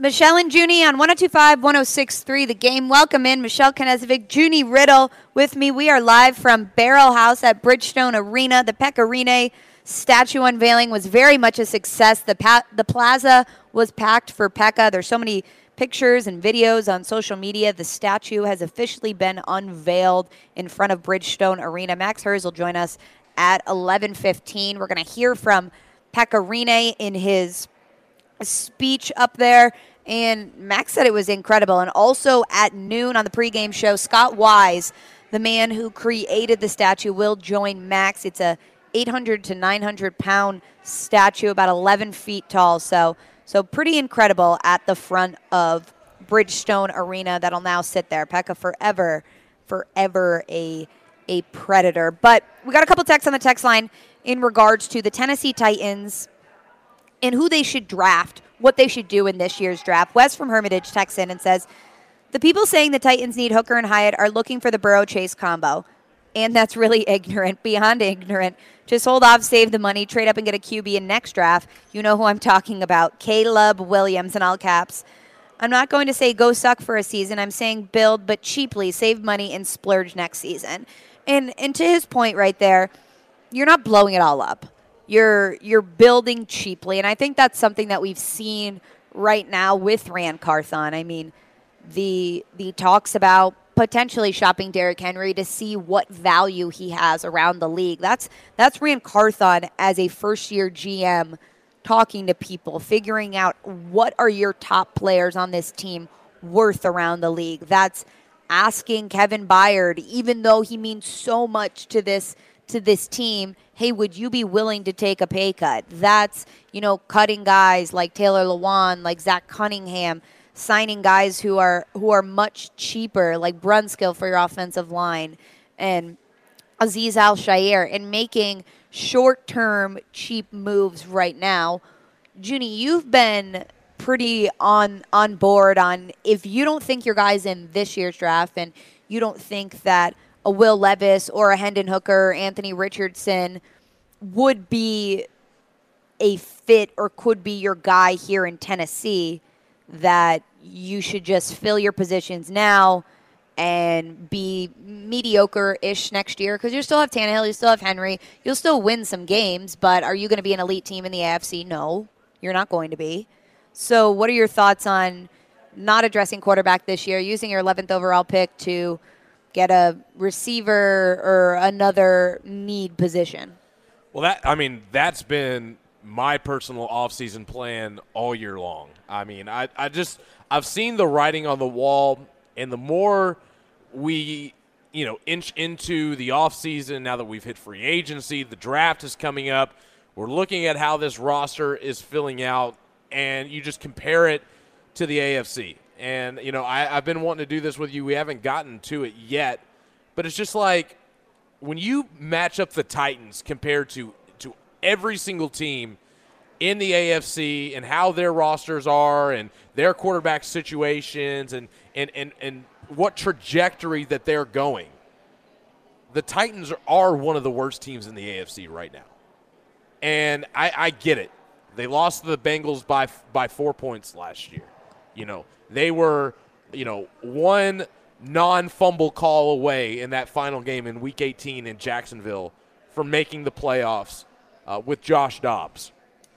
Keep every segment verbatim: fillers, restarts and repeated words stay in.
Michelle and Junie on one oh two point five, one oh six point three The Game. Welcome in. Michelle Knezovic, Junie Riddle with me. We are live from Barrel House at Bridgestone Arena. The Pekka Rinne statue unveiling was very much a success. The pa- the plaza was packed for Pekka. There's so many pictures and videos on social media. The statue has officially been unveiled in front of Bridgestone Arena. Max Hers will join us at eleven fifteen. We're going to hear from Pekka Rinne in his speech up there, and Max said it was incredible. And also at noon on the pregame show, Scott Wise, the man who created the statue, will join Max. It's a eight hundred to nine hundred pound statue, about eleven feet tall. So, so pretty incredible at the front of Bridgestone Arena. That'll now sit there. Pekka forever, forever a a Predator. But we got a couple texts on the text line in regards to the Tennessee Titans and who they should draft, what they should do in this year's draft. Wes from Hermitage texts in and says, the people saying the Titans need Hooker and Hyatt are looking for the Burrow-Chase combo. And that's really ignorant, beyond ignorant. Just hold off, save the money, trade up and get a Q B in next draft. You know who I'm talking about, Caleb Williams in all caps. I'm not going to say go suck for a season. I'm saying build, but cheaply, save money and splurge next season. And and to his point right there, you're not blowing it all up. You're you're building cheaply, and I think that's something that we've seen right now with Ran Carthon. I mean, the the talks about potentially shopping Derrick Henry to see what value he has around the league. That's that's Ran Carthon as a first-year G M talking to people, figuring out what are your top players on this team worth around the league. That's asking Kevin Byard, even though he means so much to this to this team, hey, would you be willing to take a pay cut? That's, you know, cutting guys like Taylor Lewan, like Zach Cunningham, signing guys who are who are much cheaper, like Brunskill for your offensive line, and Azeez Al-Shaair, and making short-term cheap moves right now. Junie, you've been pretty on on board on, if you don't think your guys in this year's draft and you don't think that a Will Levis or a Hendon Hooker or Anthony Richardson would be a fit or could be your guy here in Tennessee, that you should just fill your positions now and be mediocre-ish next year, because you still have Tannehill, you still have Henry, you'll still win some games, but are you going to be an elite team in the A F C? No, you're not going to be. So what are your thoughts on not addressing quarterback this year, using your eleventh overall pick to get a receiver or another need position? Well, that I mean, that's been my personal offseason plan all year long. I mean, I, I just I've seen the writing on the wall, and the more we, you know, inch into the offseason, now that we've hit free agency, the draft is coming up, we're looking at how this roster is filling out, and you just compare it to the A F C. And, you know, I, I've been wanting to do this with you. We haven't gotten to it yet. But it's just like when you match up the Titans compared to, to every single team in the A F C and how their rosters are and their quarterback situations and, and, and, and what trajectory that they're going, the Titans are one of the worst teams in the A F C right now. And I, I get it. They lost to the Bengals by by four points last year. You know, they were, you know, one non-fumble call away in that final game in Week eighteen in Jacksonville from making the playoffs uh, with Josh Dobbs.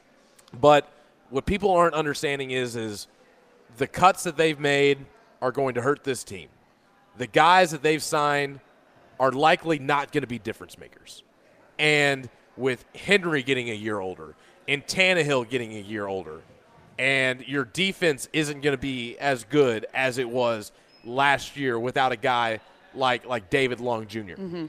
But what people aren't understanding is, is the cuts that they've made are going to hurt this team. The guys that they've signed are likely not going to be difference makers. And with Henry getting a year older and Tannehill getting a year older, and your defense isn't going to be as good as it was last year without a guy like like David Long Junior Mm-hmm.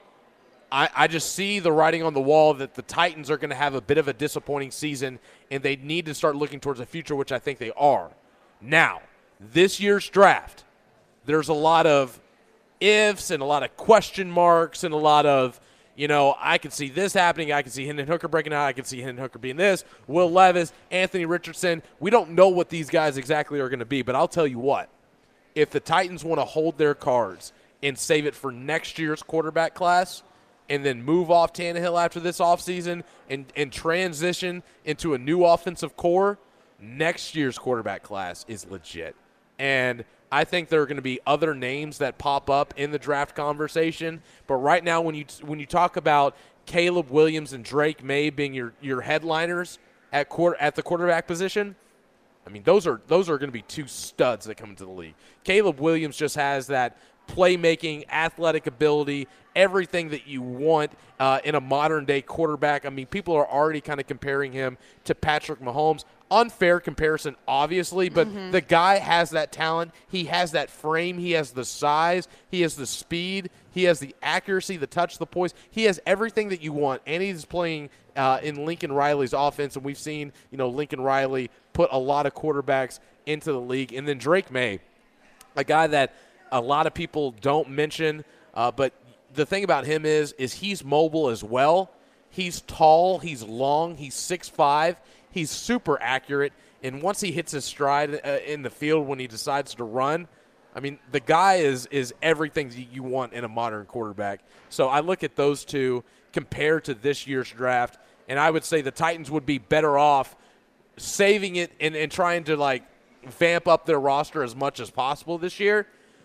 I, I just see the writing on the wall that the Titans are going to have a bit of a disappointing season, and they need to start looking towards the future, which I think they are. Now, this year's draft, there's a lot of ifs and a lot of question marks and a lot of, you know, I can see this happening. I can see Hendon Hooker breaking out. I can see Hendon Hooker being this. Will Levis, Anthony Richardson. We don't know what these guys exactly are going to be, but I'll tell you what. If the Titans want to hold their cards and save it for next year's quarterback class and then move off Tannehill after this offseason and, and transition into a new offensive core, next year's quarterback class is legit. And I think there are going to be other names that pop up in the draft conversation. But right now, when you when you talk about Caleb Williams and Drake May being your, your headliners at quarter, at the quarterback position, I mean, those are those are going to be two studs that come into the league. Caleb Williams just has that playmaking, athletic ability, everything that you want uh, in a modern-day quarterback. I mean, people are already kind of comparing him to Patrick Mahomes. Unfair comparison, obviously, but mm-hmm. the guy has that talent. He has that frame. He has the size. He has the speed. He has the accuracy, the touch, the poise. He has everything that you want, and he's playing uh, in Lincoln Riley's offense, and we've seen, you know, Lincoln Riley put a lot of quarterbacks into the league. And then Drake May, a guy that a lot of people don't mention, uh, but the thing about him is, is he's mobile as well. He's tall. He's long. He's six five. He's super accurate, and once he hits his stride uh, in the field when he decides to run, I mean, the guy is is everything you want in a modern quarterback. So I look at those two compared to this year's draft, and I would say the Titans would be better off saving it and, and trying to, like, vamp up their roster as much as possible this year.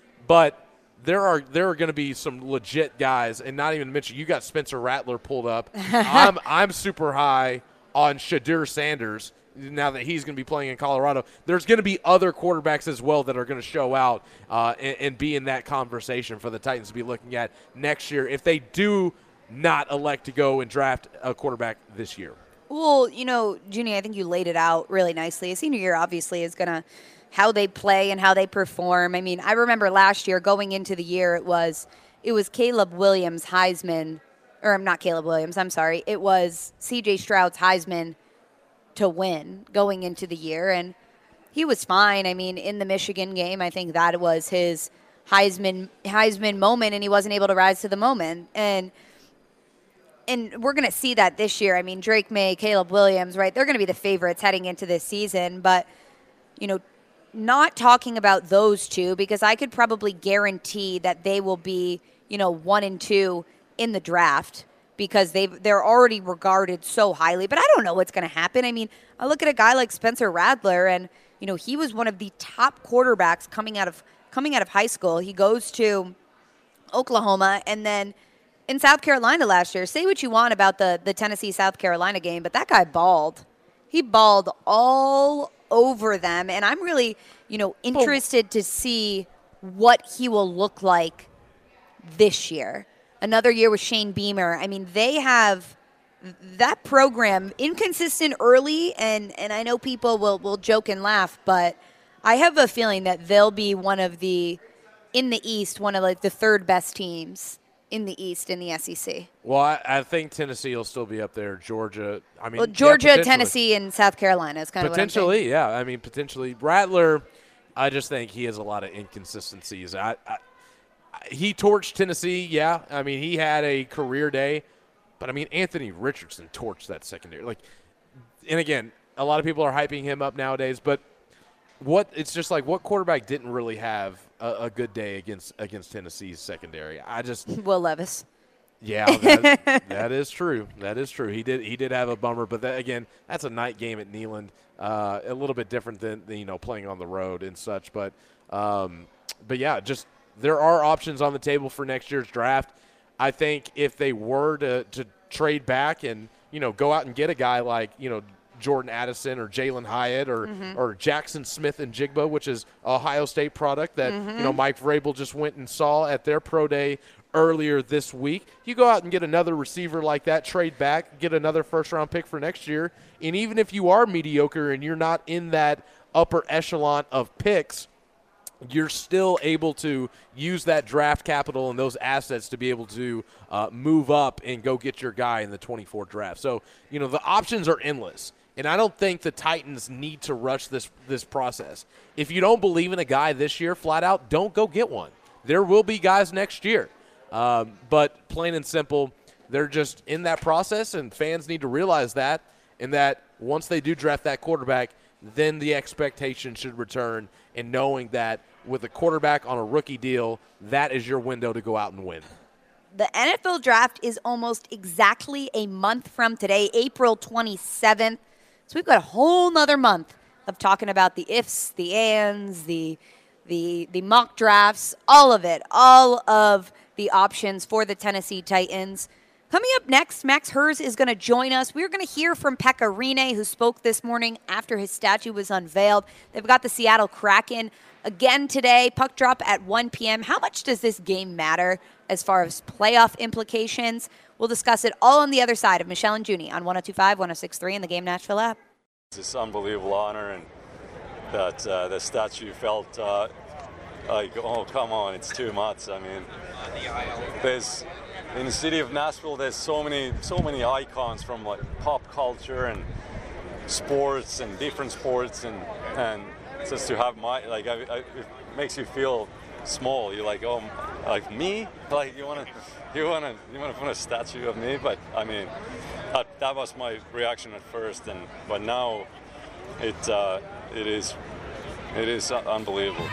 But there are there are going to be some legit guys, and not even to mention you got Spencer Rattler pulled up. I'm I'm super high on Shadur Sanders now that he's going to be playing in Colorado. There's going to be other quarterbacks as well that are going to show out uh, and, and be in that conversation for the Titans to be looking at next year if they do not elect to go and draft a quarterback this year. Well, you know, Junie, I think you laid it out really nicely. A senior year obviously is going to how they play and how they perform. I mean, I remember last year going into the year, it was it was Caleb Williams, Heisman, or I'm not Caleb Williams, I'm sorry. It was C J Stroud's Heisman to win going into the year, and he was fine. I mean, in the Michigan game, I think that was his Heisman Heisman moment, and he wasn't able to rise to the moment. And and we're going to see that this year. I mean, Drake May, Caleb Williams, right? They're going to be the favorites heading into this season, but, you know, not talking about those two because I could probably guarantee that they will be, you know, one and two in the draft because they they're already regarded so highly. But I don't know what's going to happen. I mean, I look at a guy like Spencer Rattler, and you know he was one of the top quarterbacks coming out of coming out of high school. He goes to Oklahoma, and then in South Carolina last year. Say what you want about the the Tennessee South Carolina game, but that guy balled. He balled all over them, and I'm really you know interested to see what he will look like this year. Another year with Shane Beamer. I mean, they have that program inconsistent early, and, and I know people will, will joke and laugh, but I have a feeling that they'll be one of the, in the East, one of like the third best teams in the East in the S E C. Well, I, I think Tennessee will still be up there. Georgia, I mean, well, Georgia, yeah, Tennessee, and South Carolina is kind of potentially, yeah. I mean, potentially Rattler. I just think he has a lot of inconsistencies. I, I He torched Tennessee, yeah. I mean, he had a career day. But, I mean, Anthony Richardson torched that secondary. Like, and, again, a lot of people are hyping him up nowadays. But what it's just like what quarterback didn't really have a, a good day against against Tennessee's secondary? I just – Will Levis. Yeah, that, that is true. That is true. He did he did have a bummer. But, that, again, that's a night game at Neyland. Uh, a little bit different than, you know, playing on the road and such. But, um, but yeah, just – there are options on the table for next year's draft. I think if they were to, to trade back and, you know, go out and get a guy like, you know, Jordan Addison or Jalen Hyatt or mm-hmm. or Jackson Smith and Jigba, which is a Ohio State product that, mm-hmm. you know, Mike Vrabel just went and saw at their pro day earlier this week. You go out and get another receiver like that, trade back, get another first-round pick for next year, and even if you are mediocre and you're not in that upper echelon of picks, you're still able to use that draft capital and those assets to be able to uh, move up and go get your guy in the twenty-four draft. So, you know, the options are endless. And I don't think the Titans need to rush this this process. If you don't believe in a guy this year, flat out, don't go get one. There will be guys next year. Um, but plain and simple, they're just in that process, and fans need to realize that, and that once they do draft that quarterback, then the expectation should return, and knowing that with a quarterback on a rookie deal, that is your window to go out and win. The N F L draft is almost exactly a month from today, April twenty-seventh. So we've got a whole nother month of talking about the ifs, the ands, the the the mock drafts, all of it, all of the options for the Tennessee Titans. Coming up next, Max Hers is going to join us. We're going to hear from Pekka Rinne, who spoke this morning after his statue was unveiled. They've got the Seattle Kraken again today. Puck drop at one p.m. How much does this game matter as far as playoff implications? We'll discuss it all on the other side of Michelle and Junie on one oh two point five, one oh six point three in the Game Nashville app. It's this unbelievable honor, and that uh, the statue felt uh, like, oh, come on, it's too much. I mean, there's in the city of Nashville, there's so many, so many icons from like pop culture and sports and different sports, and and just to have my like, I, I, it makes you feel small. You're like, oh, like me, like you wanna, you wanna, you wanna put a statue of me, but I mean, that, that was my reaction at first, and but now, it uh, it is, it is unbelievable.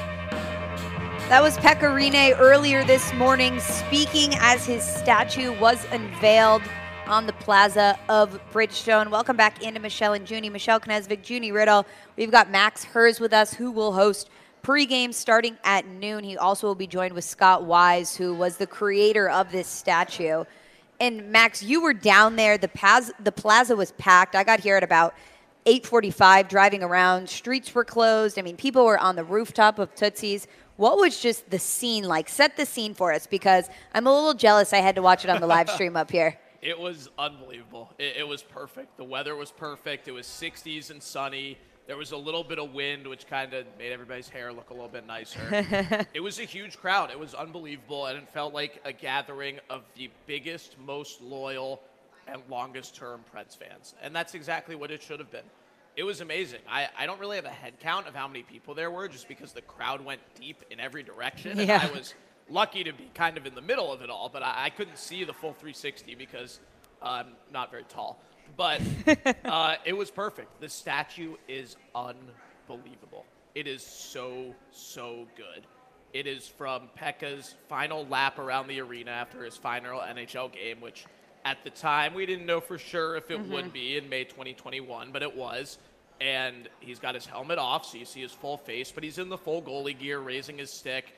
That was Pekka Rinne earlier this morning, speaking as his statue was unveiled on the plaza of Bridgestone. Welcome back into Michelle and Junie. Michelle Knezevic, Junie Riddle. We've got Max Hers with us, who will host pregame starting at noon. He also will be joined with Scott Wise, who was the creator of this statue. And Max, you were down there. The, paz- the plaza was packed. I got here at about eight forty-five, driving around. Streets were closed. I mean, people were on the rooftop of Tootsie's. What was just the scene like? Set the scene for us, because I'm a little jealous I had to watch it on the live stream up here. It was unbelievable. It, it was perfect. The weather was perfect. It was sixties and sunny. There was a little bit of wind, which kind of made everybody's hair look a little bit nicer. It was a huge crowd. It was unbelievable, and it felt like a gathering of the biggest, most loyal, and longest-term Preds fans. And that's exactly what it should have been. It was amazing. I, I don't really have a head count of how many people there were, just because the crowd went deep in every direction. And yeah. I was lucky to be kind of in the middle of it all, but I, I couldn't see the full three sixty because I'm not very tall. But uh, it was perfect. The statue is unbelievable. It is so, so good. It is from Pekka's final lap around the arena after his final N H L game, which at the time we didn't know for sure if it mm-hmm. would be in May twenty twenty-one, but it was. And he's got his helmet off, so you see his full face, but he's in the full goalie gear, raising his stick.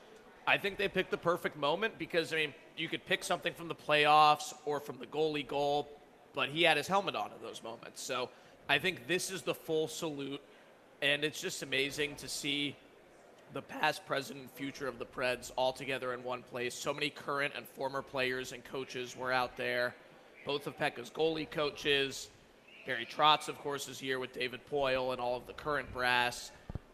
I think they picked the perfect moment because, I mean, you could pick something from the playoffs or from the goalie goal, but he had his helmet on at those moments. So I think this is the full salute, and it's just amazing to see the past, present, and future of the Preds all together in one place. So many current and former players and coaches were out there. Both of Pekka's goalie coaches. Barry Trotz, of course, is here with David Poyle and all of the current brass.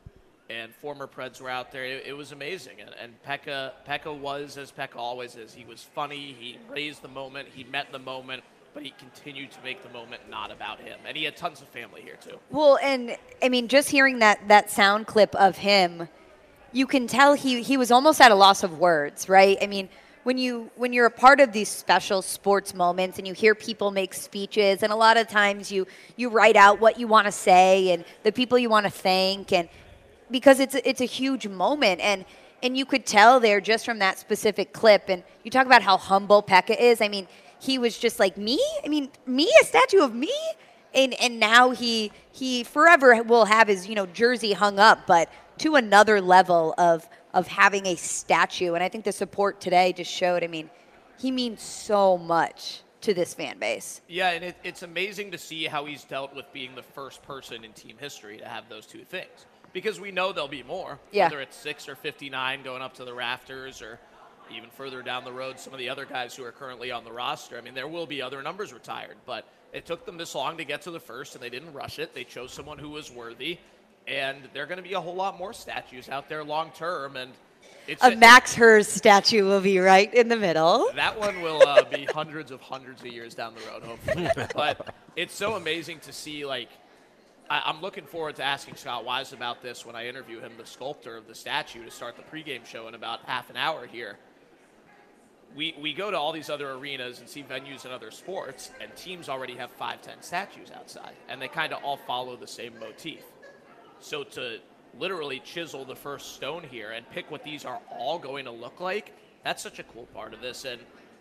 And former Preds were out there. It, it was amazing. And, and Pekka, Pekka was, as Pekka always is, he was funny. He raised the moment. He met the moment. But he continued to make the moment not about him. And he had tons of family here, too. Well, and, I mean, just hearing that, that sound clip of him, you can tell he, he was almost at a loss of words, right? I mean, when, you, when you're a part of these special sports moments and you hear people make speeches, and a lot of times you, you write out what you want to say and the people you want to thank, and because it's a, it's a huge moment. And, and you could tell there just from that specific clip. And you talk about how humble Pekka is. I mean, he was just like, me? I mean, me? A statue of me? And and now he he forever will have his, you know, jersey hung up, but to another level of of having a statue. And I think the support today just showed, I mean, he means so much to this fan base. Yeah, and it, it's amazing to see how he's dealt with being the first person in team history to have those two things. Because we know there'll be more, yeah. whether it's six or fifty-nine going up to the rafters, or even further down the road, some of the other guys who are currently on the roster. I mean, there will be other numbers retired, but it took them this long to get to the first, and they didn't rush it. They chose someone who was worthy, and there are going to be a whole lot more statues out there long term. And it's a, a Max Hers statue will be right in the middle. That one will uh, be hundreds of hundreds of years down the road, hopefully. But it's so amazing to see, like, I, I'm looking forward to asking Scott Wise about this when I interview him, the sculptor of the statue, to start the pregame show in about half an hour here. We, we go to all these other arenas and see venues in other sports, and teams already have five, ten statues outside, and they kind of all follow the same motif. So to literally chisel the first stone here and pick what these are all going to look like, that's such a cool part of this. And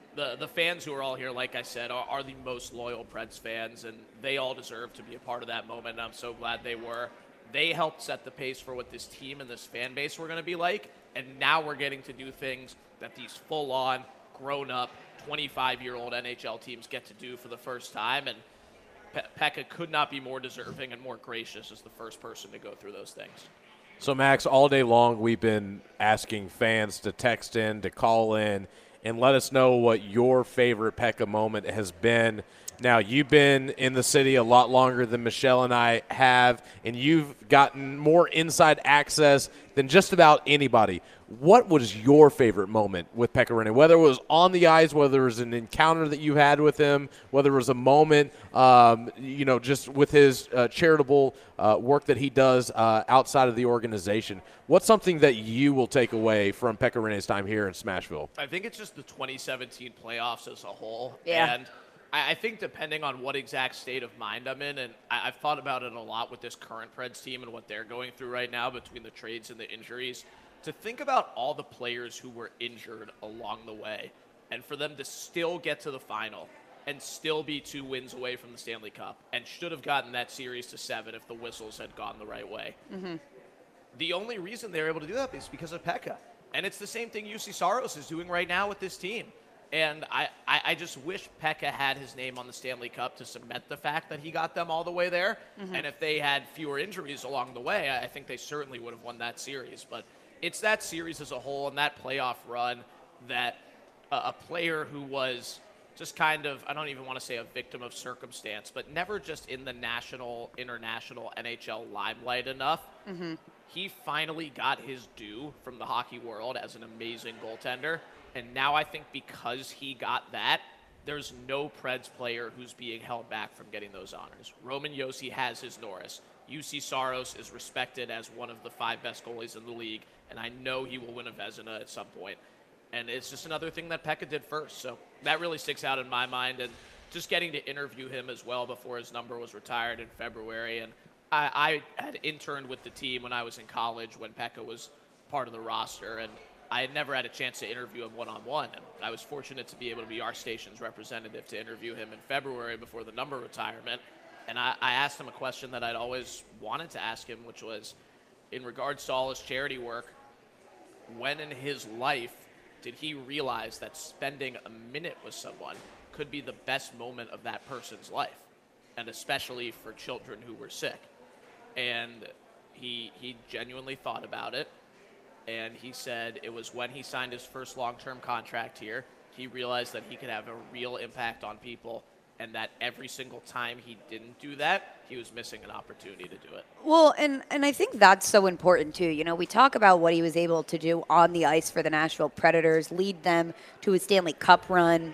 the the fans who are all here, like I said, are, are the most loyal Preds fans, and they all deserve to be a part of that moment, and I'm so glad they were. They helped set the pace for what this team and this fan base were going to be like, and now we're getting to do things that these full-on, grown-up, twenty-five-year-old N H L teams get to do for the first time, and Pe- Pekka could not be more deserving and more gracious as the first person to go through those things. So, Max, all day long we've been asking fans to text in, to call in, and let us know what your favorite Pekka moment has been. Now, you've been in the city a lot longer than Michelle and I have, and you've gotten more inside access than just about anybody. What was your favorite moment with Pekka Rinne? Whether it was on the ice, whether it was an encounter that you had with him, whether it was a moment, um, you know, just with his uh, charitable uh, work that he does uh, outside of the organization. What's something that you will take away from Pekka Rinne's time here in Smashville? I think it's just the twenty seventeen playoffs as a whole. Yeah. And I think depending on what exact state of mind I'm in, and I've thought about it a lot with this current Preds team and what they're going through right now between the trades and the injuries, to think about all the players who were injured along the way and for them to still get to the final and still be two wins away from the Stanley Cup and should have gotten that series to seven if the whistles had gone the right way. Mm-hmm. The only reason they were able to do that is because of Pekka. And it's the same thing U C Saros is doing right now with this team. And I, I, I just wish Pekka had his name on the Stanley Cup to cement the fact that he got them all the way there. Mm-hmm. And if they had fewer injuries along the way, I think they certainly would have won that series. But it's that series as a whole and that playoff run that uh, a player who was just kind of, I don't even want to say a victim of circumstance, but never just in the national, international, N H L limelight enough. Mm-hmm. He finally got his due from the hockey world as an amazing goaltender. And now I think because he got that, there's no Preds player who's being held back from getting those honors. Roman Josi has his Norris. U C Saros is respected as one of the five best goalies in the league, and I know he will win a Vezina at some point. And it's just another thing that Pekka did first. So that really sticks out in my mind. And just getting to interview him as well before his number was retired in February. And I, I had interned with the team when I was in college when Pekka was part of the roster. And I had never had a chance to interview him one-on-one, and I was fortunate to be able to be our station's representative to interview him in February before the number retirement. And I, I asked him a question that I'd always wanted to ask him, which was, in regards to all his charity work, when in his life did he realize that spending a minute with someone could be the best moment of that person's life, and especially for children who were sick? And he he genuinely thought about it. And he said it was when he signed his first long-term contract here, he realized that he could have a real impact on people, and that every single time he didn't do that, he was missing an opportunity to do it. Well, and, and I think that's so important, too. You know, we talk about what he was able to do on the ice for the Nashville Predators, lead them to a Stanley Cup run,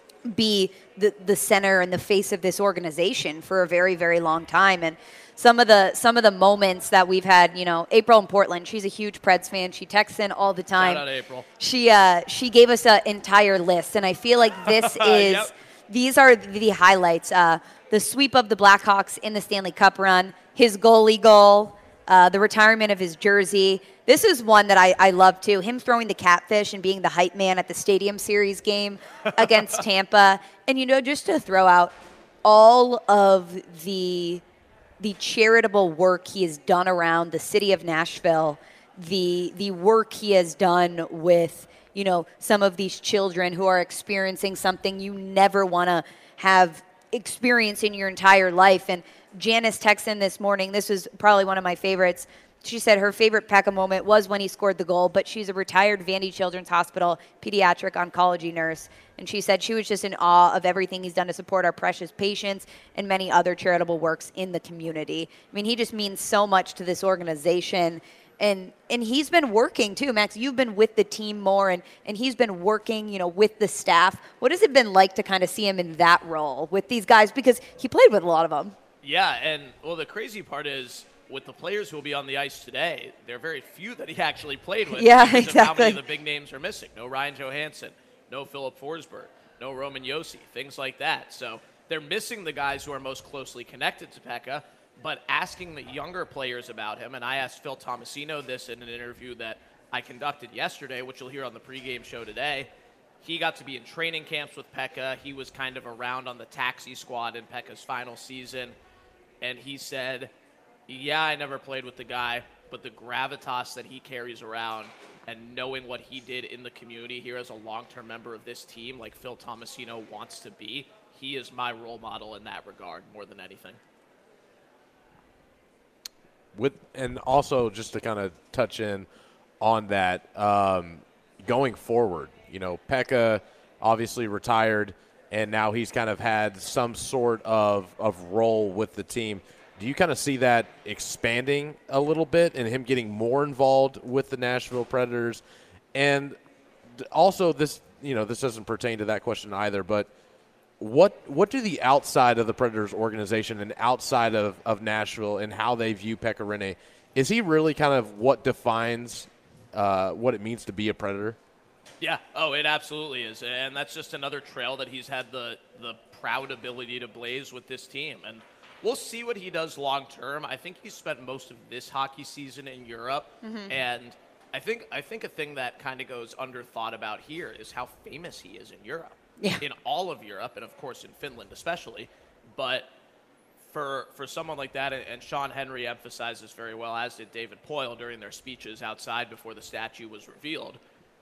be the, the center and the face of this organization for a very, very long time. And some of the some of the moments that we've had, you know, April in Portland, she's a huge Preds fan. She texts in all the time. Shout out April. She uh, she gave us an entire list, and I feel like this is Yep. these are the highlights. Uh, the sweep of the Blackhawks in the Stanley Cup run, his goalie goal, uh, the retirement of his jersey. This is one that I, I love, too. Him throwing the catfish and being the hype man at the Stadium Series game against Tampa. And, you know, just to throw out all of the the charitable work he has done around the city of Nashville, the the work he has done with, you know, some of these children who are experiencing something you never want to have experience in your entire life. And Janice texted in this morning. This was probably one of my favorites. She said her favorite Pekka moment was when he scored the goal, but she's a retired Vandy Children's Hospital pediatric oncology nurse. And she said she was just in awe of everything he's done to support our precious patients and many other charitable works in the community. I mean, he just means so much to this organization. And and he's been working, too. Max, you've been with the team more, and, and he's been working, you know, with the staff. What has it been like to kind of see him in that role with these guys? Because he played with a lot of them. Yeah, and, well, the crazy part is, with the players who will be on the ice today, there are very few that he actually played with. Yeah, because exactly. of how many of the big names are missing. No Ryan Johansson, no Philip Forsberg, no Roman Josi, things like that. So they're missing the guys who are most closely connected to Pekka, but asking the younger players about him, and I asked Phil Tomasino this in an interview that I conducted yesterday, which you'll hear on the pregame show today. he got to be in training camps with Pekka. He was kind of around on the taxi squad in Pekka's final season. And he said, yeah, I never played with the guy, but the gravitas that he carries around and knowing what he did in the community here as a long-term member of this team, like Phil Tomasino wants to be, he is my role model in that regard more than anything. With and also just to kind of touch in on that, um, going forward, you know, Pekka obviously retired, and now he's kind of had some sort of, of role with the team. Do you kind of see that expanding a little bit and him getting more involved with the Nashville Predators? And also this, you know, this doesn't pertain to that question either, but what what do the outside of the Predators organization and outside of, of Nashville and how they view Pekka Rinne, is he really kind of what defines uh, what it means to be a Predator? Yeah. Oh, it absolutely is. And that's just another trail that he's had the, the proud ability to blaze with this team. And we'll see what he does long term. I think he spent most of this hockey season in Europe. Mm-hmm. And I think I think a thing that kind of goes under thought about here is how famous he is in Europe. Yeah. In all of Europe, and of course in Finland especially. But for for someone like that, and Sean Henry emphasizes very well, as did David Poyle during their speeches outside before the statue was revealed,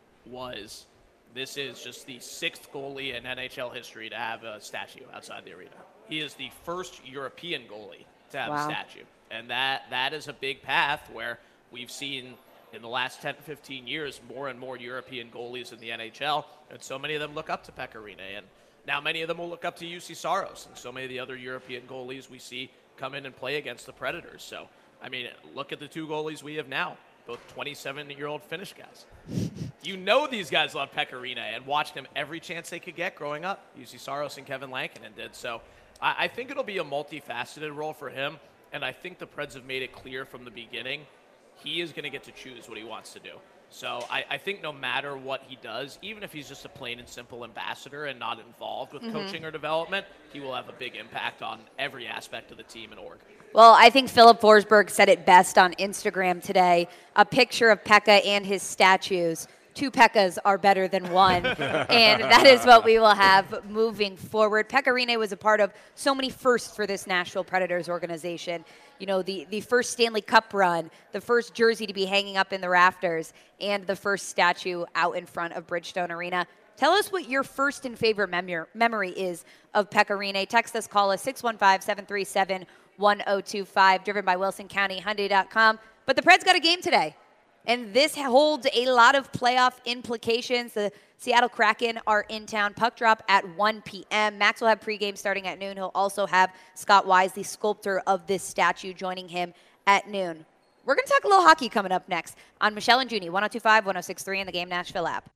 was this is just the sixth goalie in N H L history to have a statue outside the arena. He is the first European goalie to have wow. a statue. And that that is a big path where we've seen in the last ten to fifteen years more and more European goalies in the N H L, and so many of them look up to Pekka Rinne. And now many of them will look up to U C Saros, and so many of the other European goalies we see come in and play against the Predators. So, I mean, look at the two goalies we have now, both twenty-seven-year-old Finnish guys. You know these guys love Pekka Rinne and watched him every chance they could get growing up. U C Saros and Kevin Lankinen did. So I, I think it'll be a multifaceted role for him, and I think the Preds have made it clear from the beginning he is going to get to choose what he wants to do. So I, I think no matter what he does, even if he's just a plain and simple ambassador and not involved with mm-hmm. coaching or development, he will have a big impact on every aspect of the team and org. Well, I think Philip Forsberg said it best on Instagram today. A picture of Pekka and his statues. Two Pekkas are better than one, and that is what we will have moving forward. Pekka Rinne was a part of so many firsts for this Nashville Predators organization. You know, the, the first Stanley Cup run, the first jersey to be hanging up in the rafters, and the first statue out in front of Bridgestone Arena. Tell us what your first and favorite mem- memory is of Pekka Rinne. Text us, call us, six one five, seven three seven, one oh two five, driven by Wilson County Hyundai dot com. But the Preds got a game today. And this holds a lot of playoff implications. The Seattle Kraken are in town. Puck drop at one p.m. Max will have pregame starting at noon. He'll also have Scott Wise, the sculptor of this statue, joining him at noon. We're going to talk a little hockey coming up next on Michelle and Junie, one oh two five, one oh six three in the Game Nashville app.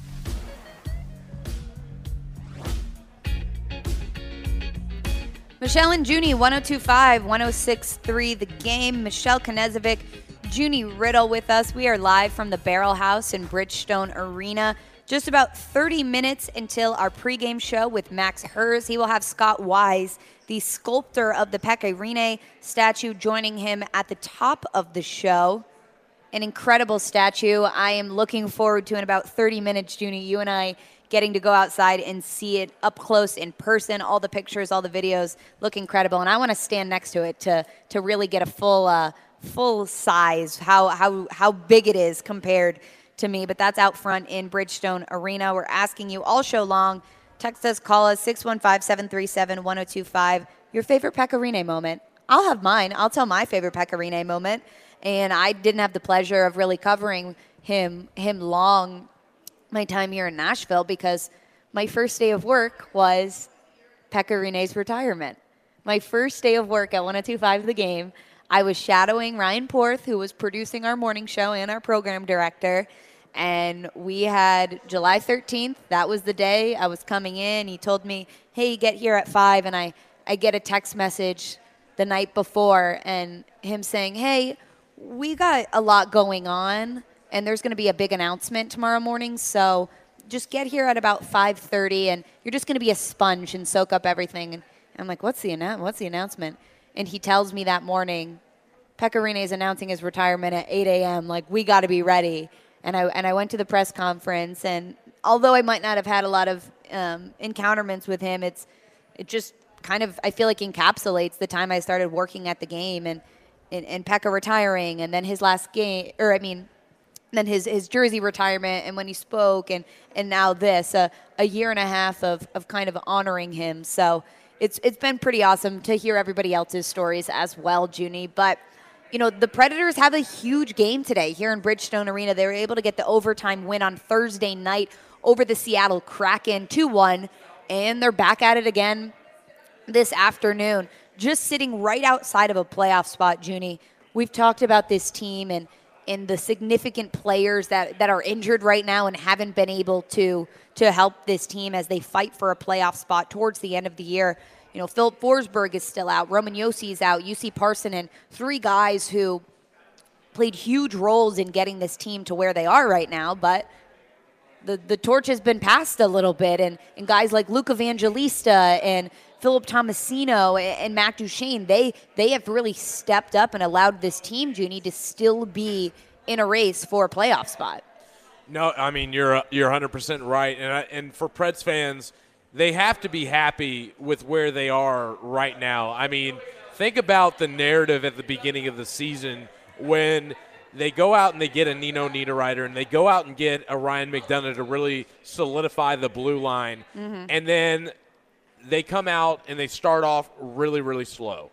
Michelle and Junie, one oh two five, one oh six three the Game. Michelle Knezovic, Junie Riddle with us. We are live from the Barrel House in Bridgestone Arena. Just about thirty minutes until our pregame show with Max Hers. He will have Scott Wise, the sculptor of the Pekka Rinne statue, joining him at the top of the show. An incredible statue. I am looking forward to in about thirty minutes, Junie, you and I getting to go outside and see it up close in person. All the pictures, all the videos look incredible. And I want to stand next to it to, to really get a full uh, full size, how how how big it is compared to me. But that's out front in Bridgestone Arena. We're asking you all show long. Text us, call us, six one five, seven three seven, one oh two five. Your favorite Pekka Rinne moment. I'll have mine. I'll tell my favorite Pekka Rinne moment. And I didn't have the pleasure of really covering him him long my time here in Nashville because my first day of work was Pekka Rinne's retirement. My first day of work at one oh two five The Game, I was shadowing Ryan Porth, who was producing our morning show and our program director, and we had July thirteenth. That was the day I was coming in. He told me, hey, get here at five, and I, I get a text message the night before, and him saying, hey, we got a lot going on, and there's going to be a big announcement tomorrow morning, so just get here at about five thirty, and you're just going to be a sponge and soak up everything. And I'm like, what's the annou- what's the announcement? And he tells me that morning, Pekka Rinne is announcing his retirement at eight a.m. Like, we got to be ready. And I and I went to the press conference, and although I might not have had a lot of um, encounterments with him, it's it just kind of, I feel like, encapsulates the time I started working at the game, and and, and Pekka retiring, and then his last game, or I mean, then his, his jersey retirement, and when he spoke, and, and now this, uh, a year and a half of, of kind of honoring him. So it's it's been pretty awesome to hear everybody else's stories as well, Junie. But, you know, the Predators have a huge game today here in Bridgestone Arena. They were able to get the overtime win on Thursday night over the Seattle Kraken two one, and they're back at it again this afternoon, just sitting right outside of a playoff spot, Junie. We've talked about this team and and the significant players that, that are injured right now and haven't been able to to help this team as they fight for a playoff spot towards the end of the year. You know, Philip Forsberg is still out. Roman Josi is out. U C Parssinen, three guys who played huge roles in getting this team to where they are right now, but the, the torch has been passed a little bit, and, and guys like Luke Evangelista and Philip Tomasino and Matt Duchene, they they have really stepped up and allowed this team, Junie, to still be in a race for a playoff spot. No, I mean, you're you're one hundred percent right. And, I, and for Preds fans, they have to be happy with where they are right now. I mean, think about the narrative at the beginning of the season when they go out and they get a Nino Niederreiter and they go out and get a Ryan McDonough to really solidify the blue line. Mm-hmm. And then they come out and they start off really, really slow.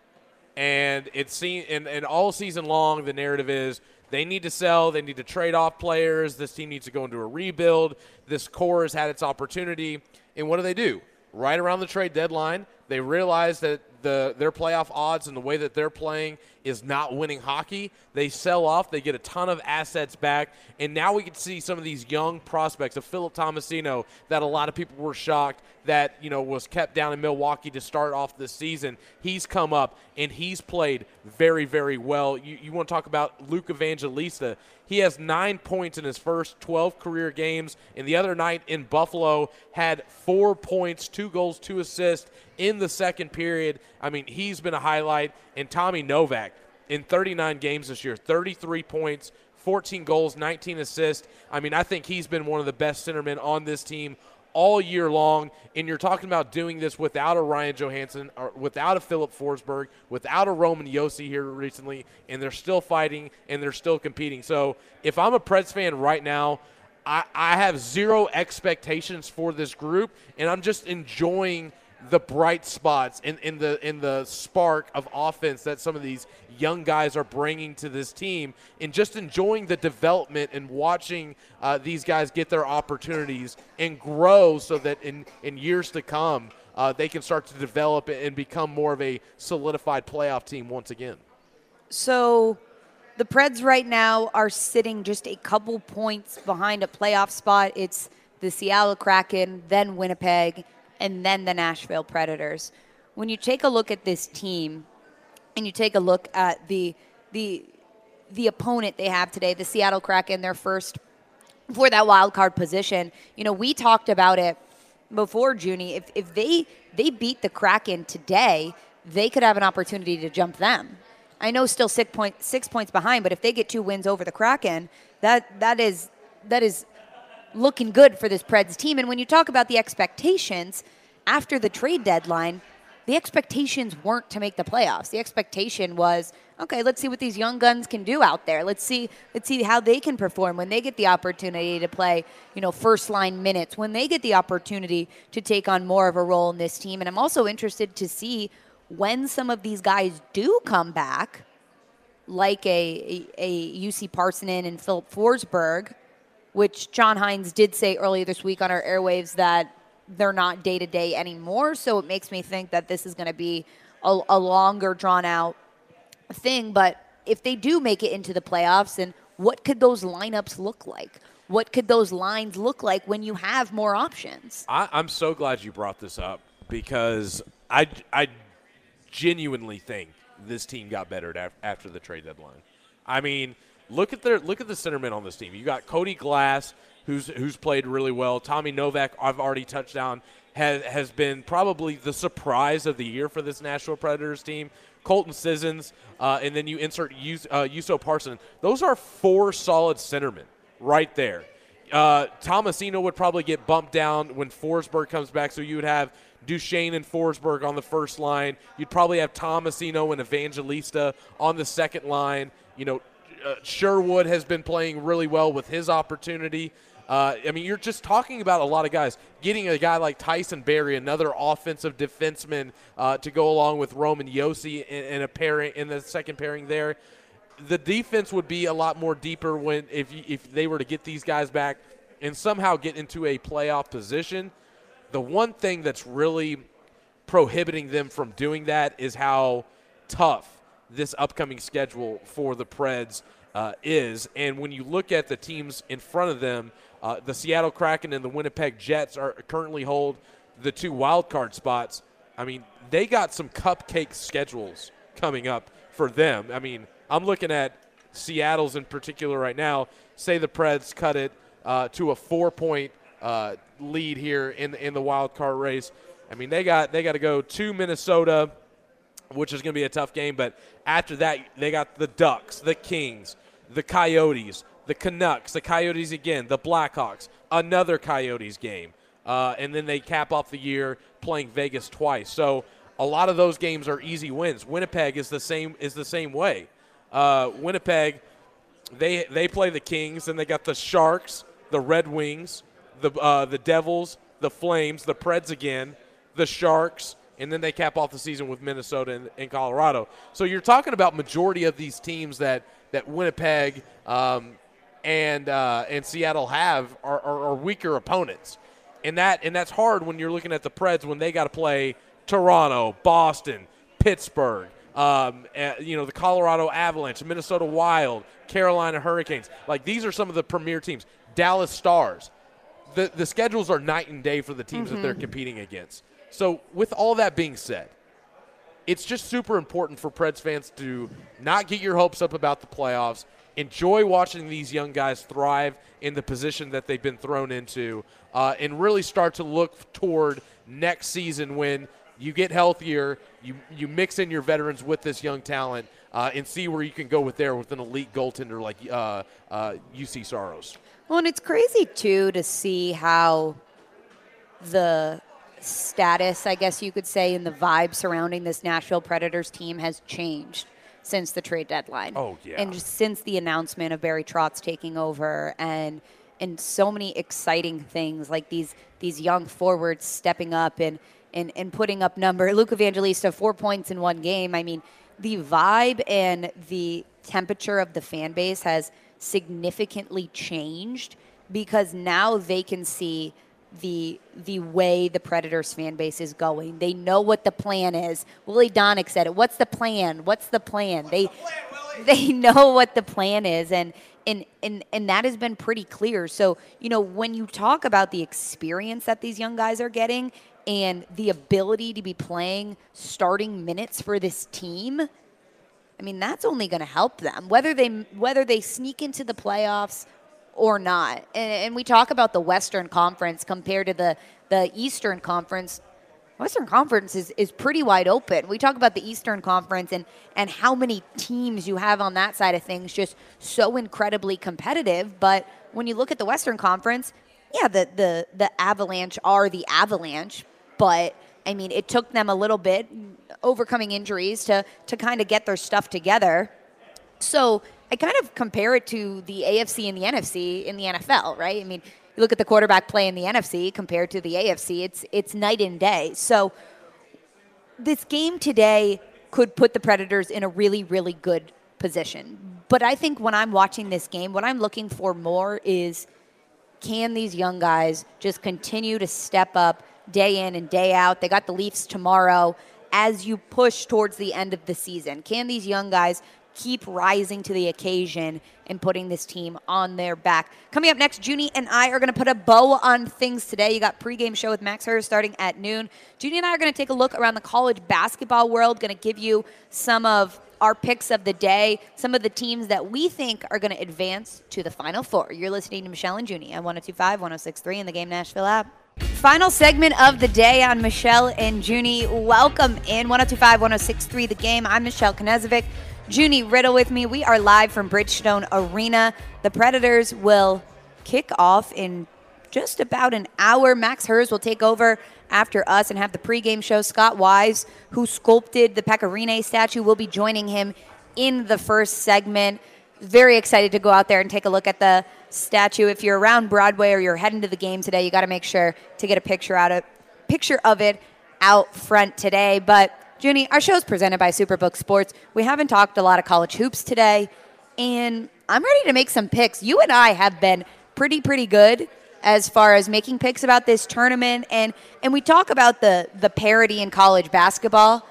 And it's seen and, and all season long, the narrative is they need to sell, they need to trade off players, this team needs to go into a rebuild, this core has had its opportunity. And what do they do? Right around the trade deadline, they realize that the their playoff odds and the way that they're playing is not winning hockey. They sell off. They get a ton of assets back. And now we can see some of these young prospects of Philip Tomasino that a lot of people were shocked that, you know, was kept down in Milwaukee to start off this season. He's come up, and he's played very, very well. You, you want to talk about Luke Evangelista. He has nine points in his first twelve career games, and the other night in Buffalo had four points, two goals, two assists in the second period. I mean, he's been a highlight. And Tommy Novak, in thirty-nine games this year, thirty-three points, fourteen goals, nineteen assists. I mean, I think he's been one of the best centermen on this team all year long. And you're talking about doing this without a Ryan Johansson, or without a Philip Forsberg, without a Roman Josi here recently, and they're still fighting and they're still competing. So if I'm a Preds fan right now, I, I have zero expectations for this group, and I'm just enjoying the bright spots in, in the in the spark of offense that some of these young guys are bringing to this team, and just enjoying the development and watching uh, these guys get their opportunities and grow so that in, in years to come uh, they can start to develop and become more of a solidified playoff team once again. So the Preds right now are sitting just a couple points behind a playoff spot. It's the Seattle Kraken, then Winnipeg, and then the Nashville Predators. When you take a look at this team and you take a look at the the the opponent they have today, the Seattle Kraken, their first for that wild card position, you know, we talked about it before, Junie. If if they they beat the Kraken today, they could have an opportunity to jump them. I know still six point six points behind, but if they get two wins over the Kraken, that that is that is looking good for this Preds team. And when you talk about the expectations after the trade deadline, the expectations weren't to make the playoffs. The expectation was, okay, let's see what these young guns can do out there. Let's see let's see how they can perform when they get the opportunity to play, you know, first line minutes, when they get the opportunity to take on more of a role in this team. And I'm also interested to see when some of these guys do come back, like a, a, a U C Parssinen and Philip Forsberg, which John Hines did say earlier this week on our airwaves that they're not day-to-day anymore. So it makes me think that this is going to be a, a longer, drawn-out thing. But if they do make it into the playoffs, then what could those lineups look like? What could those lines look like when you have more options? I, I'm so glad you brought this up, because I, I genuinely think this team got better after the trade deadline. I mean, Look at their look at the centermen on this team. You got Cody Glass, who's who's played really well. Tommy Novak, I've already touched on, has has been probably the surprise of the year for this Nashville Predators team. Colton Sissons, uh, and then you insert Us, uh, Juuso Parssinen. Those are four solid centermen right there. Uh, Tomasino would probably get bumped down when Forsberg comes back, so you would have Duchesne and Forsberg on the first line. You'd probably have Tomasino and Evangelista on the second line. You know, uh, Sherwood has been playing really well with his opportunity. Uh, I mean, you're just talking about a lot of guys. Getting a guy like Tyson Barrie, another offensive defenseman, uh, to go along with Roman Josi in, in a pairing in the second pairing there. The defense would be a lot more deeper when if you, if they were to get these guys back and somehow get into a playoff position. The one thing that's really prohibiting them from doing that is how tough this upcoming schedule for the Preds uh, is. And when you look at the teams in front of them, uh, the Seattle Kraken and the Winnipeg Jets are currently hold the two wild card spots. I mean, they got some cupcake schedules coming up for them. I mean, I'm looking at Seattle's in particular right now. Say the Preds cut it uh, to a four-point uh, lead here in in the wild card race. I mean, they got they got to go to Minnesota, which is going to be a tough game. But after that, they got the Ducks, the Kings, the Coyotes, the Canucks, the Coyotes again, the Blackhawks, another Coyotes game, uh, and then they cap off the year playing Vegas twice. So a lot of those games are easy wins. Winnipeg is the same is the same way. Uh, Winnipeg, they they play the Kings, and they got the Sharks, the Red Wings, the uh, the Devils, the Flames, the Preds again, the Sharks, and then they cap off the season with Minnesota and, and Colorado. So you're talking about majority of these teams that that Winnipeg um, and uh, and Seattle have are, are, are weaker opponents, and that and that's hard when you're looking at the Preds when they got to play Toronto, Boston, Pittsburgh. Um, uh, you know, the Colorado Avalanche, Minnesota Wild, Carolina Hurricanes. Like, these are some of the premier teams. Dallas Stars. The the schedules are night and day for the teams mm-hmm. that they're competing against. So, with all that being said, it's just super important for Preds fans to not get your hopes up about the playoffs. Enjoy watching these young guys thrive in the position that they've been thrown into, uh, and really start to look toward next season when you get healthier, you you mix in your veterans with this young talent, uh, and see where you can go with there with an elite goaltender like uh, uh, U C Saros. Well, and it's crazy, too, to see how the status, I guess you could say, and the vibe surrounding this Nashville Predators team has changed since the trade deadline. Oh, yeah. And just since the announcement of Barry Trotz taking over, and and so many exciting things like these these young forwards stepping up and And, and putting up number. Luke Evangelista, four points in one game. I mean, the vibe and the temperature of the fan base has significantly changed because now they can see the the way the Predators fan base is going. They know what the plan is. Willie Donick said it. What's the plan? What's the plan? They the plan, they know what the plan is, and and and and that has been pretty clear. So, you know, when you talk about the experience that these young guys are getting and the ability to be playing starting minutes for this team, I mean, that's only going to help them, whether they whether they sneak into the playoffs or not. And, and we talk about the Western Conference compared to the, the Eastern Conference. Western Conference is, is pretty wide open. We talk about the Eastern Conference and, and how many teams you have on that side of things, just so incredibly competitive. But when you look at the Western Conference, yeah, the, the, the Avalanche are the Avalanche. But, I mean, it took them a little bit, overcoming injuries, to, to kind of get their stuff together. So I kind of compare it to the A F C and the N F C in the N F L, right? I mean, you look at the quarterback play in the N F C compared to the A F C, it's it's night and day. So this game today could put the Predators in a really, really good position. But I think when I'm watching this game, what I'm looking for more is, can these young guys just continue to step up day in and day out? They got the Leafs tomorrow. As you push towards the end of the season, can these young guys keep rising to the occasion and putting this team on their back? Coming up next, Junie and I are going to put a bow on things today. You got pregame show with Max Hurst starting at noon. Junie and I are going to take a look around the college basketball world, going to give you some of our picks of the day, some of the teams that we think are going to advance to the Final Four. You're listening to Michelle and Junie on one oh two point five, one oh six point three in the Game Nashville app. Final segment of the day on Michelle and Junie. Welcome in one oh two point five, one oh six point three The Game. I'm Michelle Knezovic. Junie Riddle with me. We are live from Bridgestone Arena. The Predators will kick off in just about an hour. Max Hers will take over after us and have the pregame show. Scott Wise, who sculpted the Pecorine statue, will be joining him in the first segment. Very excited to go out there and take a look at the statue. If you're around Broadway or you're heading to the game today, you got to make sure to get a picture out of picture of it out front today. But Junie, our show is presented by Superbook Sports. We haven't talked a lot of college hoops today, and I'm ready to make some picks. You and I have been pretty, pretty good as far as making picks about this tournament, and and we talk about the the parity in college basketball.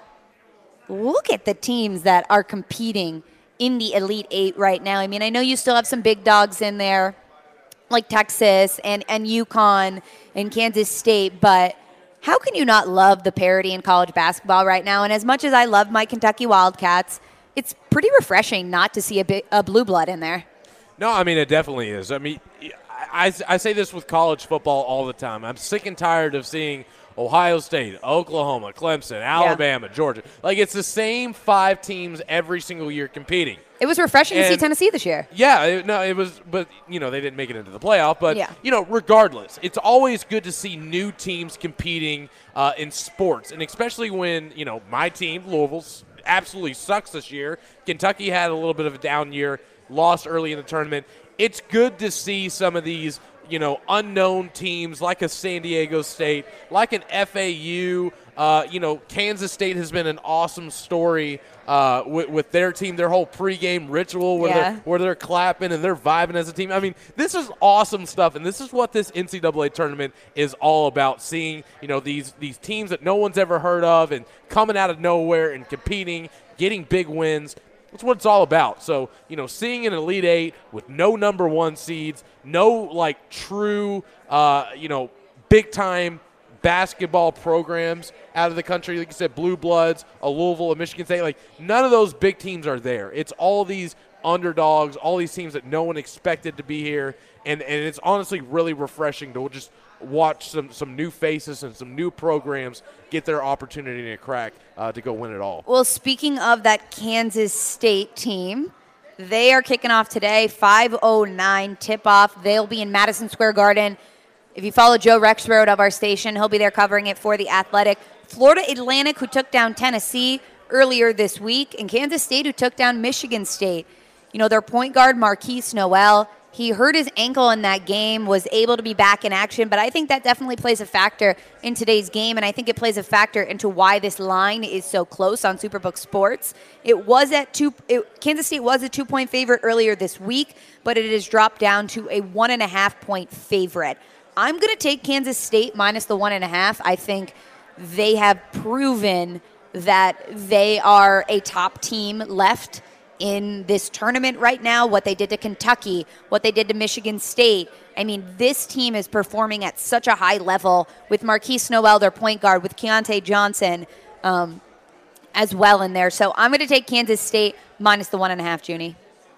Look at the teams that are competing in the Elite Eight right now. I mean, I know you still have some big dogs in there, like Texas and, and UConn and Kansas State, but how can you not love the parity in college basketball right now? And as much as I love my Kentucky Wildcats, it's pretty refreshing not to see a, bit, a blue blood in there. No, I mean, it definitely is. I mean, I, I say this with college football all the time. I'm sick and tired of seeing Ohio State, Oklahoma, Clemson, Alabama, yeah. Georgia. Like, it's the same five teams every single year competing. It was refreshing and, to see Tennessee this year. Yeah, it, no, it was, but, you know, they didn't make it into the playoff. But, yeah. you know, regardless, it's always good to see new teams competing uh, in sports, and especially when, you know, my team, Louisville's, absolutely sucks this year. Kentucky had a little bit of a down year, lost early in the tournament. It's good to see some of these, you know, unknown teams like a San Diego State, like an F A U. Uh, you know, Kansas State has been an awesome story uh, with, with their team, their whole pregame ritual where, yeah. they're, where they're clapping and they're vibing as a team. I mean, this is awesome stuff, and this is what this N C double A tournament is all about, seeing, you know, these, these teams that no one's ever heard of and coming out of nowhere and competing, getting big wins. That's what it's all about. So, you know, seeing an Elite Eight with no number one seeds, no, like, true, uh, you know, big-time basketball programs out of the country. Like you said, Blue Bloods, a Louisville, a Michigan State. Like, none of those big teams are there. It's all these underdogs, all these teams that no one expected to be here. And, and it's honestly really refreshing to just watch some, some new faces and some new programs get their opportunity to crack uh, to go win it all. Well, speaking of that Kansas State team, they are kicking off today, five oh nine tip-off. They'll be in Madison Square Garden. If you follow Joe Rexrode of our station, he'll be there covering it for The Athletic. Florida Atlantic, who took down Tennessee earlier this week, and Kansas State, who took down Michigan State. You know, their point guard, Marquise Noel, he hurt his ankle in that game, was able to be back in action, but I think that definitely plays a factor in today's game, and I think it plays a factor into why this line is so close on Superbook Sports. It was at two. It, Kansas State was a two-point favorite earlier this week, but it has dropped down to a one-and-a-half-point favorite. I'm going to take Kansas State minus the one-and-a-half. I think they have proven that they are a top team left in this tournament right now, what they did to Kentucky, what they did to Michigan State. I mean, this team is performing at such a high level with Marquise Noel, their point guard, with Keontae Johnson um, as well in there. So I'm going to take Kansas State minus the one and a half, Junie.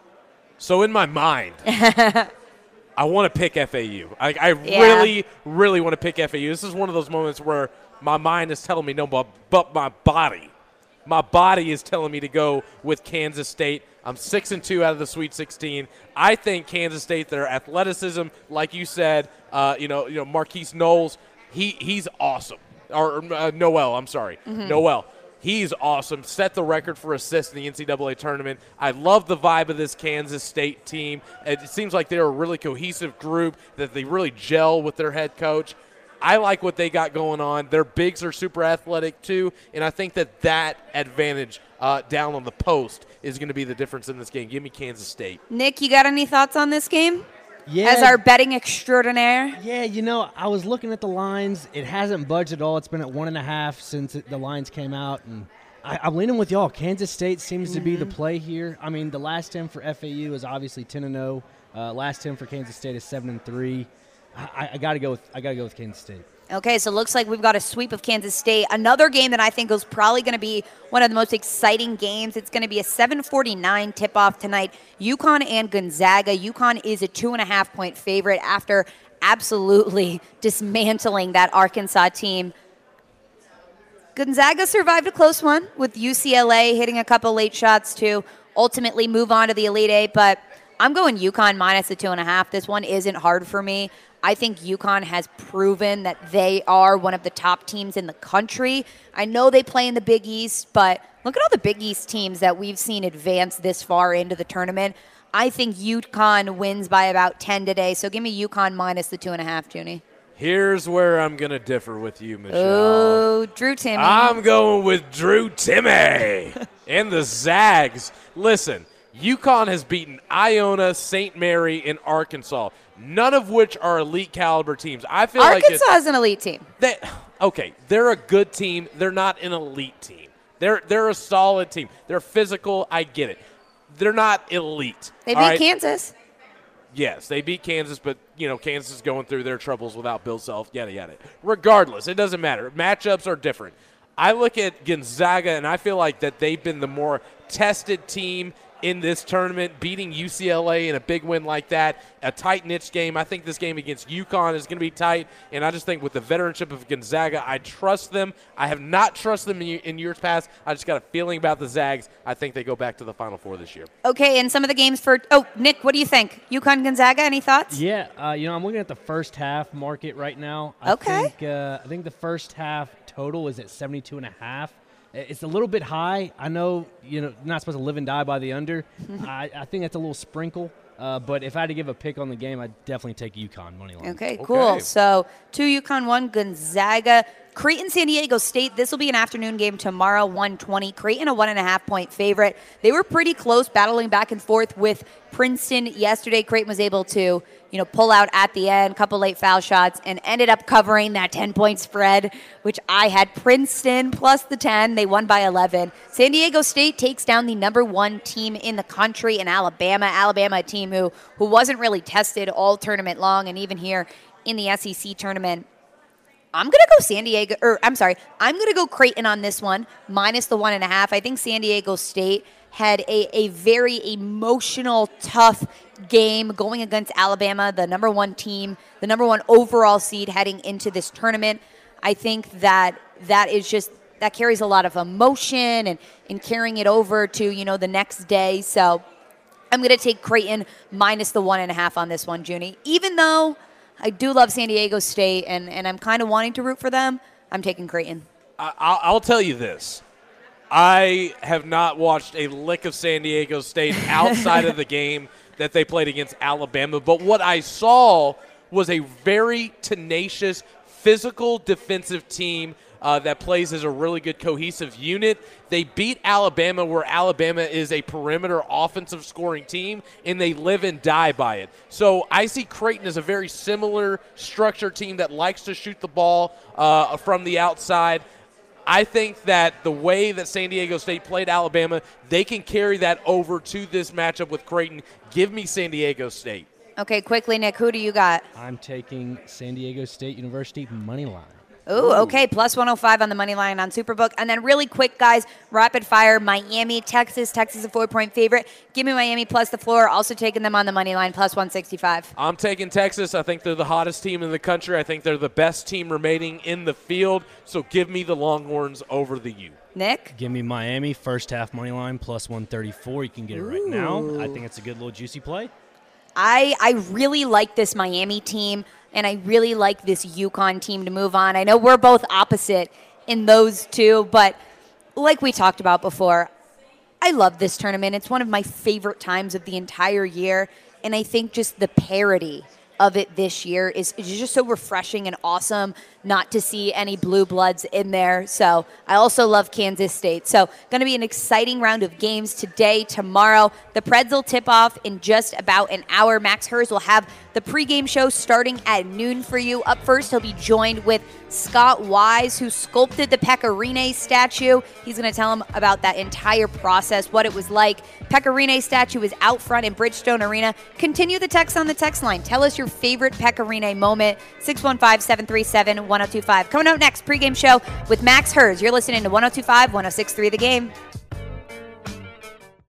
So in my mind, I want to pick F A U. I, I Yeah. really, really want to pick F A U. This is one of those moments where my mind is telling me no, but, but my body. My body is telling me to go with Kansas State. I'm six and two out of the Sweet sixteen. I think Kansas State, their athleticism, like you said, uh, you know, you know, Marquise Knowles, he he's awesome. Or uh, Noel, I'm sorry, Mm-hmm. Noel. He's awesome. Set the record for assists in the N C double A tournament. I love the vibe of this Kansas State team. It seems like they're a really cohesive group, that they really gel with their head coach. I like what they got going on. Their bigs are super athletic too, and I think that that advantage uh, down on the post is going to be the difference in this game. Give me Kansas State. Nick, you got any thoughts on this game? Yeah. As our betting extraordinaire? Yeah, you know, I was looking at the lines. It hasn't budged at all. It's been at one and a half since it, the lines came out, and I, I'm leaning with y'all. Kansas State seems mm-hmm. to be the play here. I mean, the last ten for F A U is obviously ten and oh. Uh, last ten for Kansas State is seven and three. I, I got to go with I got to go with Kansas State. Okay, so it looks like we've got a sweep of Kansas State. Another game that I think is probably going to be one of the most exciting games. It's going to be a seven forty-nine tip-off tonight. UConn and Gonzaga. UConn is a two-and-a-half point favorite after absolutely dismantling that Arkansas team. Gonzaga survived a close one with U C L A hitting a couple late shots to ultimately move on to the Elite Eight, but I'm going UConn minus the two and a half. This one isn't hard for me. I think UConn has proven that they are one of the top teams in the country. I know they play in the Big East, but look at all the Big East teams that we've seen advance this far into the tournament. I think UConn wins by about ten today, so give me UConn minus the two and a half, Junie. Here's where I'm going to differ with you, Michelle. Oh, Drew Timme. I'm going with Drew Timme and the Zags. Listen, UConn has beaten Iona, Saint Mary, and Arkansas, none of which are elite caliber teams. I feel Arkansas like is an elite team. They, okay, they're a good team. They're not an elite team. They're they're a solid team. They're physical. I get it. They're not elite. They all beat right? Kansas. Yes, they beat Kansas, but, you know, Kansas is going through their troubles without Bill Self, yada, yada. Regardless, it doesn't matter. Matchups are different. I look at Gonzaga, and I feel like that they've been the more tested team in this tournament, beating U C L A in a big win like that, a tight-knit game. I think this game against UConn is going to be tight, and I just think with the veteranship of Gonzaga, I trust them. I have not trusted them in years past. I just got a feeling about the Zags. I think they go back to the Final Four this year. Okay, and some of the games for – oh, Nick, what do you think? UConn, Gonzaga, any thoughts? Yeah, uh, you know, I'm looking at the first half market right now. I Okay. Think, uh, I think the first half total is at seventy-two and a half. It's a little bit high. I know, you know, not supposed to live and die by the under. I, I think that's a little sprinkle. Uh, but if I had to give a pick on the game, I'd definitely take UConn money line. Okay, cool. Okay. So two UConn, one Gonzaga. Creighton, San Diego State. This will be an afternoon game tomorrow, one twenty. Creighton, a one and a half point favorite. They were pretty close, battling back and forth with Princeton yesterday. Creighton was able to, you know, pull out at the end, couple late foul shots, and ended up covering that ten-point spread, which I had Princeton plus the ten. They won by eleven. San Diego State takes down the number one team in the country in Alabama. Alabama, a team who, who wasn't really tested all tournament long, and even here in the S E C tournament. I'm going to go San Diego, or I'm sorry, I'm going to go Creighton on this one, minus the one and a half. I think San Diego State had a, a very emotional, tough game going against Alabama, the number one team, the number one overall seed heading into this tournament. I think that that is just, that carries a lot of emotion and, and carrying it over to, you know, the next day. So I'm going to take Creighton minus the one and a half on this one, Junie. Even though I do love San Diego State, and, and I'm kind of wanting to root for them, I'm taking Creighton. I, I'll, I'll tell you this. I have not watched a lick of San Diego State outside of the game that they played against Alabama, but what I saw was a very tenacious, physical defensive team uh, that plays as a really good cohesive unit. They beat Alabama, where Alabama is a perimeter offensive scoring team, and they live and die by it. So I see Creighton as a very similar structured team that likes to shoot the ball uh, from the outside. I think that the way that San Diego State played Alabama, they can carry that over to this matchup with Creighton. Give me San Diego State. Okay, quickly, Nick, who do you got? I'm taking San Diego State University money line. Ooh, okay, plus one oh five on the money line on Superbook. And then really quick, guys, rapid fire, Miami, Texas. Texas a four-point favorite. Give me Miami plus the floor. Also taking them on the money line, plus one sixty-five. I'm taking Texas. I think they're the hottest team in the country. I think they're the best team remaining in the field. So give me the Longhorns over the U. Nick? Give me Miami first half money line, plus one thirty-four. You can get it right now. I think it's a good little juicy play. I, I really like this Miami team, and I really like this UConn team to move on. I know we're both opposite in those two, but like we talked about before, I love this tournament. It's one of my favorite times of the entire year, and I think just the parity of it this year is, is just so refreshing and awesome not to see any blue bloods in there. So I also love Kansas State. So going to be an exciting round of games today, tomorrow. The Preds will tip off in just about an hour. Max Hers will have the pregame show starting at noon for you. Up first, he'll be joined with Scott Wise, who sculpted the Pecorine statue. He's going to tell him about that entire process, what it was like. Pecorine statue is out front in Bridgestone Arena. Continue the text on the text line. Tell us your favorite Pecorine moment, six one five, seven three seven, one oh two five. Coming out next, pregame show with Max Hers. You're listening to one oh two five, one oh six point three The Game.